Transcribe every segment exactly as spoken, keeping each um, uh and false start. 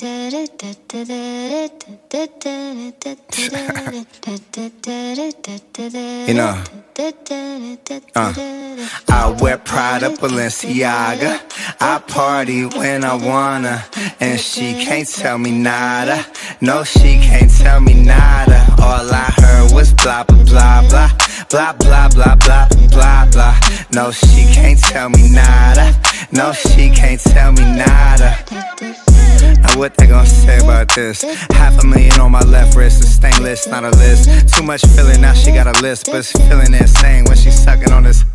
You know, uh, I wear Prada, Balenciaga. I party when I wanna, and she can't tell me nada. No, she can't tell me nada. All I heard was blah blah blah blah, blah blah blah blah blah blah. No, she can't tell me nada. No, she can't tell me nada. Now what they gon' say about this? Half a million on my left wrist, a stainless, not a list. Too much feeling, now she got a list, but it's feeling insane when she's sucking on this.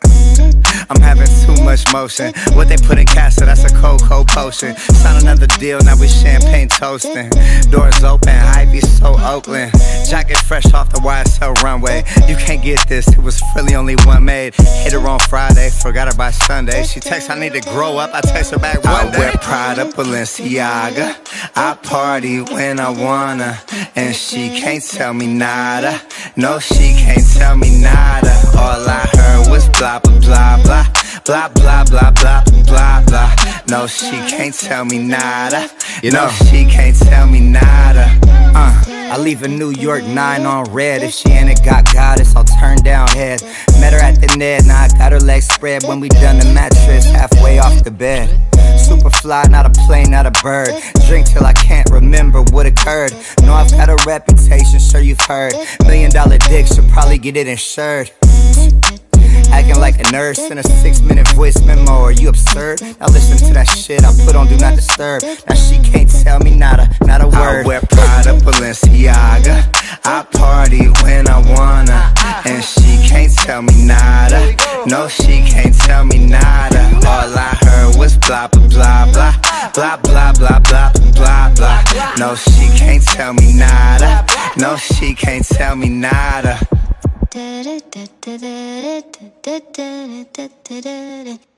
I'm having too much motion. What they put in Casa, that's a cold, cold potion. Sign another deal, now we champagne toasting. Doors open, Ivy so Oakland. Jacket fresh off the Y S L runway. You can't get this, it was really only one made. Hit her on Friday, forgot her by Sunday. She texts, I need to grow up, I text her back one day. I wear Prada, Balenciaga. I party when I wanna, and she can't tell me nada. No, she can't tell me nada. All I heard was blah blah blah blah, blah blah blah blah blah blah. No, she can't tell me nada. You know, she can't tell me nada. Uh, I leave a New York nine on red. If she ain't a got goddess, I'll turn down head. Met her at the net, now I got her legs spread. When we done the mattress, halfway off the bed. Super fly, not a plane, not a bird. Drink till I can't remember what occurred. Know I've got a reputation, sure you've heard. Million dollar dick, should probably get it insured. Acting like a nurse in a six minute voice memo, are you absurd? Now listen to that shit I put on Do Not Disturb. Now she can't tell me nada, not a word. I wear Prada, Balenciaga. I party when I wanna, and she can't tell me nada. No, she can't tell me nada. All I heard was blah blah blah blah, blah blah blah blah blah blah. No, she can't tell me nada. No, she can't tell me nada.